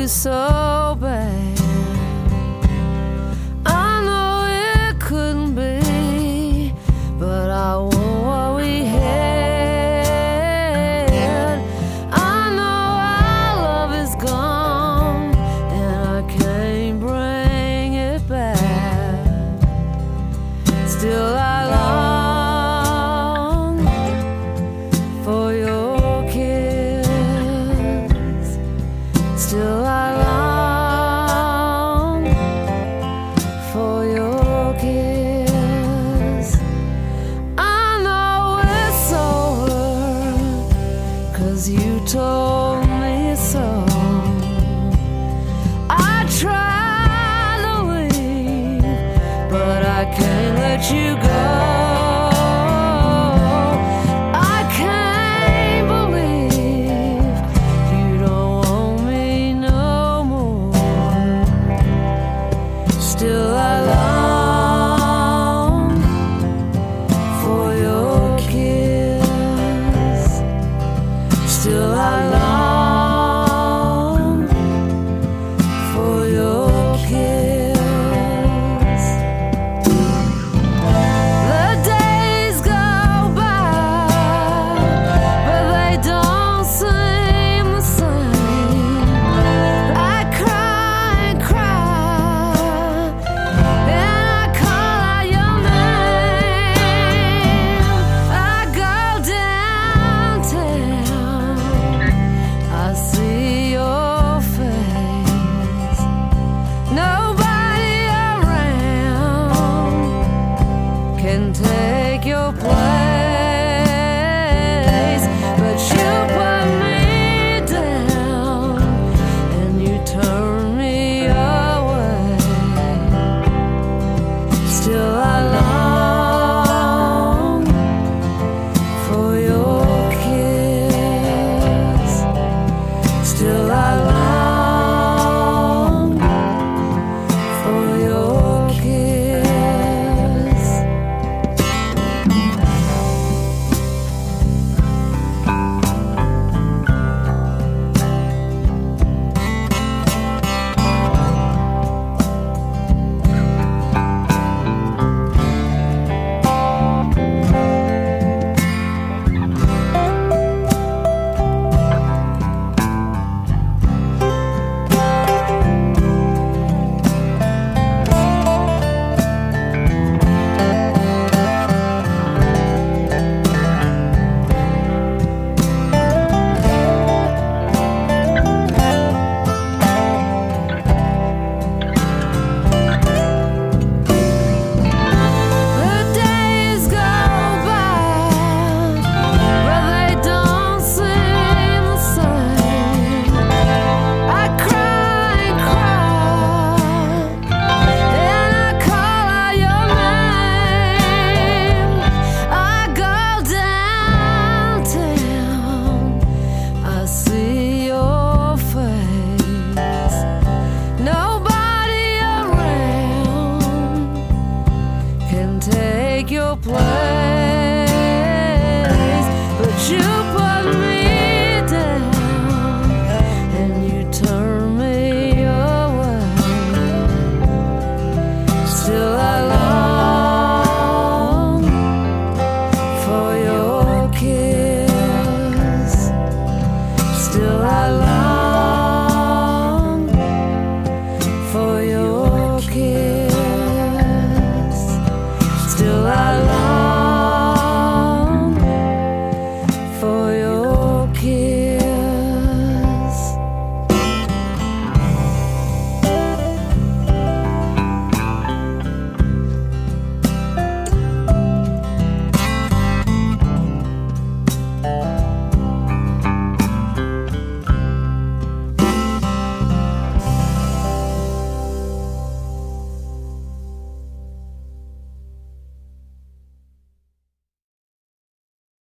is so bad. I know it couldn't be, but I want what we had. I know our love is gone, and I can't bring it back. Still I long for your kiss. Still I long for your kiss. I know it's over, 'cause you told me so. I try to leave, but I can't let you go. I can't believe you don't want me no more. Still I long for your kiss. Still I long for your kiss. The days go by, but they don't seem the same. I cry and cry, and I call out your name. I go downtown, I see your face. Nobody around can take your place.